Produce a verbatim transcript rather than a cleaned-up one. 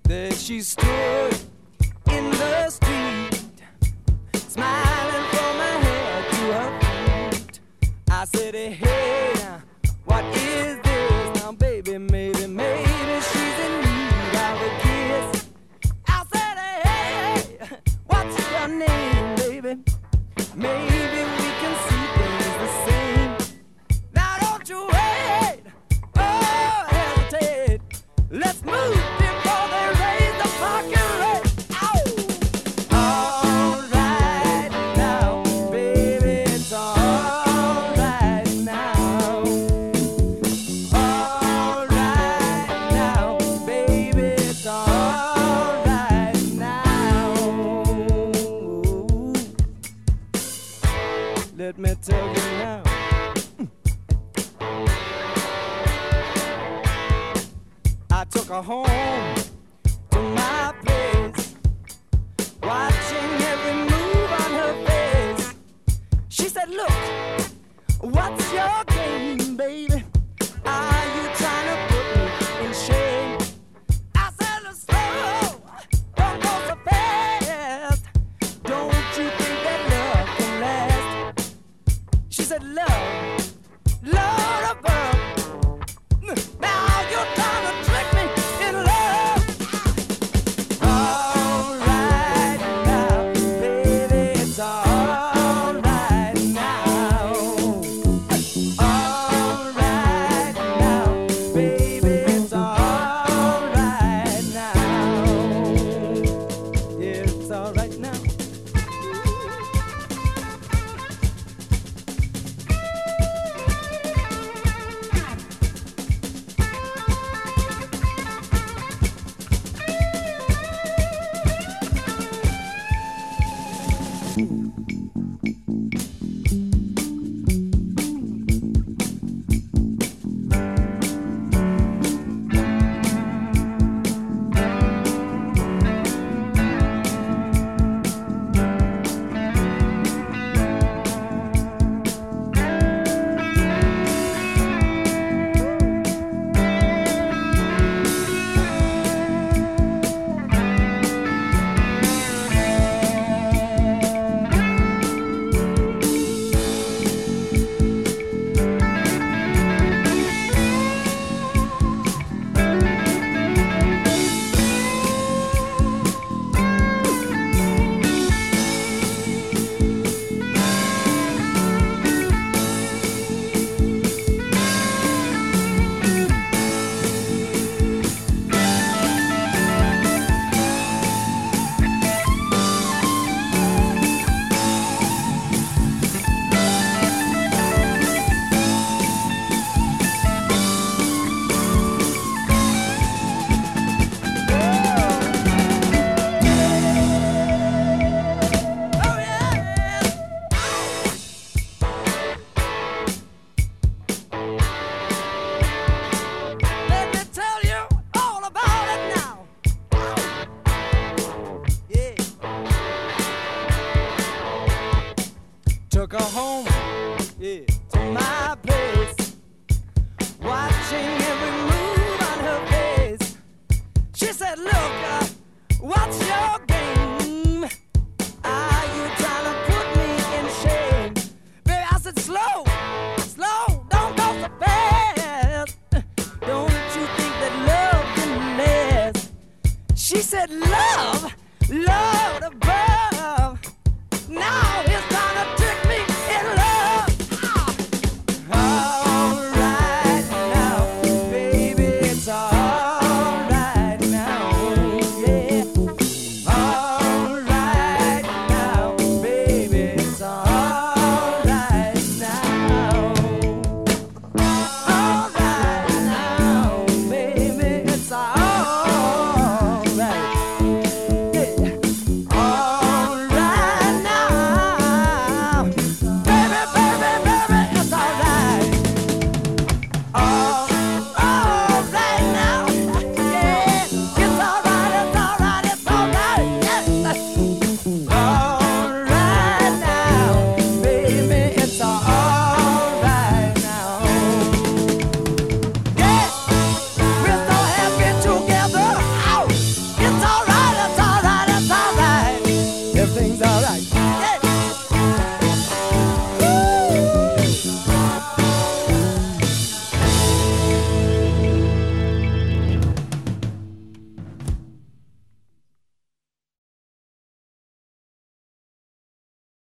There she stood in the street, smiling from her head to her feet. I said, hey, now, what is this? Now, baby, maybe, maybe she's in need of a kiss. I said, hey, what's your name, baby? Maybe we can see things the same. Now, don't you wait, oh, hesitate. Let's move. Let me tell you now. I took her home to my place, watching every move on her face. She said, look, what's your game, baby? Are you trying to put me in shame? I said, look slow, don't go so fast. Don't you think that love can last? She said, love, love above. Now you're trying to trick me in love. All right now, baby, it's all right now. All right now, baby, it's all right now. Yeah, it's all right now. Took her home, yeah, to my place, watching every move on her face. She said, look, uh, what's your game? Are you trying to put me in shame? Baby, I said, slow, slow, don't go so fast. Don't you think that love can last? She said, love, love above. Now